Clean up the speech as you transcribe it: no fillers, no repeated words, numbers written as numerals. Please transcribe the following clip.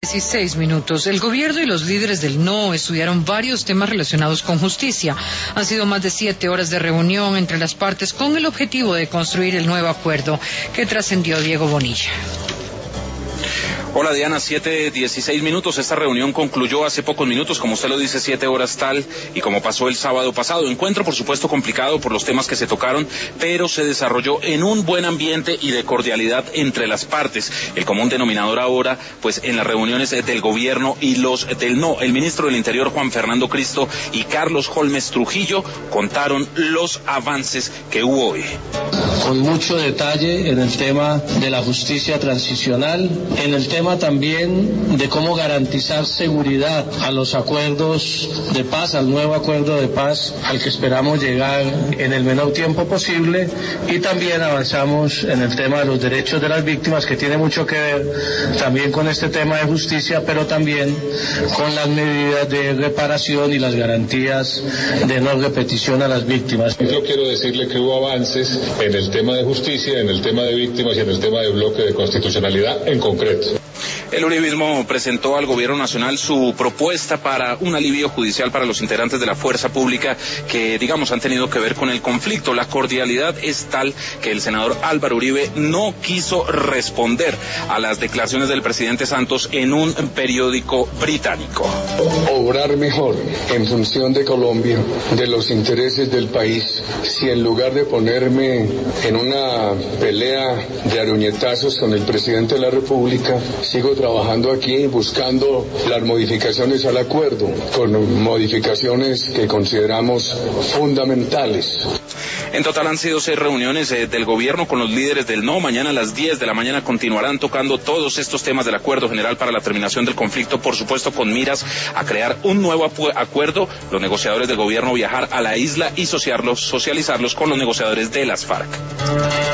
16 minutos. El gobierno y los líderes del No estudiaron varios temas relacionados con justicia. Han sido más de 7 horas de reunión entre las partes con el objetivo de construir el nuevo acuerdo que trascendió Diego Bonilla. Hola Diana, 7:16. Esta reunión concluyó hace pocos minutos, como usted lo dice, 7 horas tal y como pasó el sábado pasado. Encuentro, por supuesto, complicado por los temas que se tocaron, pero se desarrolló en un buen ambiente y de cordialidad entre las partes. El común denominador ahora, pues en las reuniones del gobierno y los del No, el ministro del Interior Juan Fernando Cristo y Carlos Holmes Trujillo contaron los avances que hubo hoy. Con mucho detalle en el tema de la justicia transicional, en el tema también de cómo garantizar seguridad a los acuerdos de paz, al nuevo acuerdo de paz al que esperamos llegar en el menor tiempo posible, y también avanzamos en el tema de los derechos de las víctimas, que tiene mucho que ver también con este tema de justicia, pero también con las medidas de reparación y las garantías de no repetición a las víctimas. Yo quiero decirle que hubo avances en el tema de justicia, en el tema de víctimas y en el tema de bloque de constitucionalidad en concreto. El uribismo presentó al gobierno nacional su propuesta para un alivio judicial para los integrantes de la fuerza pública que, digamos, han tenido que ver con el conflicto. La cordialidad es tal que el senador Álvaro Uribe no quiso responder a las declaraciones del presidente Santos en un periódico británico. Obrar mejor en función de Colombia, de los intereses del país, si en lugar de ponerme en una pelea de aruñetazos con el presidente de la República, sigo trabajando aquí buscando las modificaciones al acuerdo, con modificaciones que consideramos fundamentales. En total han sido 6 reuniones del gobierno con los líderes del No. Mañana a las 10 de la mañana continuarán tocando todos estos temas del acuerdo general para la terminación del conflicto, por supuesto con miras a crear un nuevo acuerdo. Los negociadores del gobierno viajar a la isla y socializarlos con los negociadores de las FARC.